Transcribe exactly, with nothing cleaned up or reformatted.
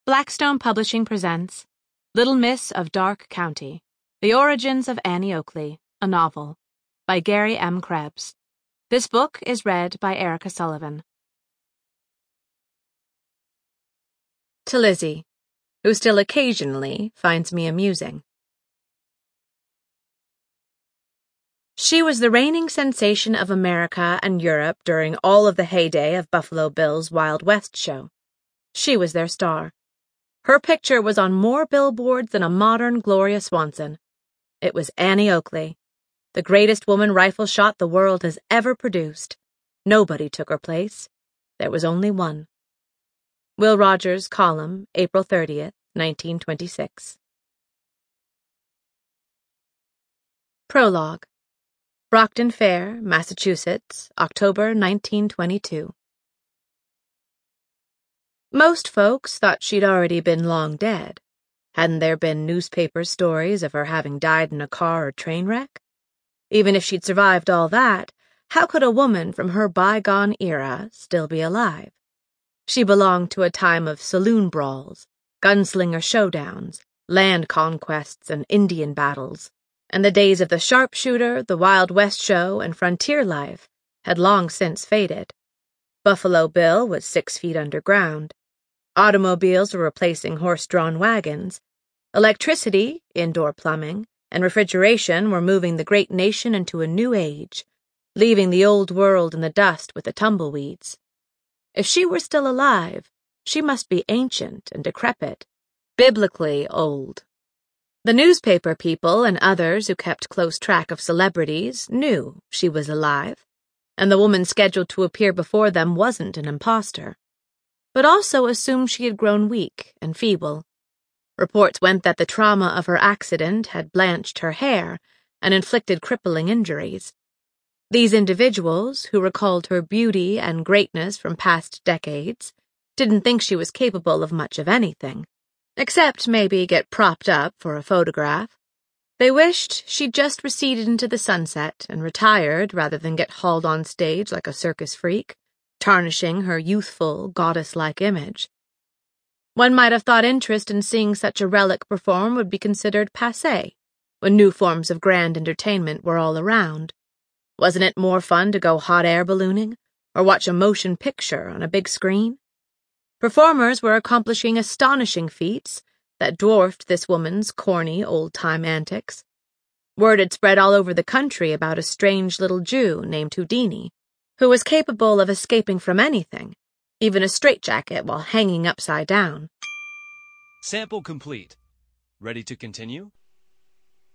Blackstone Publishing presents Little Miss of Dark County, The Origins of Annie Oakley, a Novel, by Gary M. Krebs. This book is read by Erica Sullivan. To Lizzie, who still occasionally finds me amusing. She was the reigning sensation of America and Europe during all of the heyday of Buffalo Bill's Wild West show. She was their star. Her picture was on more billboards than a modern Gloria Swanson. It was Annie Oakley, the greatest woman rifle shot the world has ever produced. Nobody took her place. There was only one. Will Rogers' column, April thirtieth, nineteen twenty-six. Prologue. Brockton Fair, Massachusetts, October nineteen twenty-two. Most folks thought she'd already been long dead. Hadn't there been newspaper stories of her having died in a car or train wreck? Even if she'd survived all that, how could a woman from her bygone era still be alive? She belonged to a time of saloon brawls, gunslinger showdowns, land conquests, and Indian battles, and the days of the sharpshooter, the Wild West show, and frontier life had long since faded. Buffalo Bill was six feet underground. Automobiles were replacing horse-drawn wagons. Electricity, indoor plumbing, and refrigeration were moving the great nation into a new age, leaving the old world in the dust with the tumbleweeds. If she were still alive, she must be ancient and decrepit, biblically old. The newspaper people and others who kept close track of celebrities knew she was alive, and the woman scheduled to appear before them wasn't an imposter, but also assumed she had grown weak and feeble. Reports went that the trauma of her accident had blanched her hair and inflicted crippling injuries. These individuals, who recalled her beauty and greatness from past decades, didn't think she was capable of much of anything, except maybe get propped up for a photograph. They wished she'd just receded into the sunset and retired rather than get hauled on stage like a circus freak, tarnishing her youthful, goddess-like image. One might have thought interest in seeing such a relic perform would be considered passé, when new forms of grand entertainment were all around. Wasn't it more fun to go hot air ballooning, or watch a motion picture on a big screen? Performers were accomplishing astonishing feats that dwarfed this woman's corny, old-time antics. Word had spread all over the country about a strange little Jew named Houdini, who was capable of escaping from anything, even a straitjacket while hanging upside down. Sample complete. Ready to continue?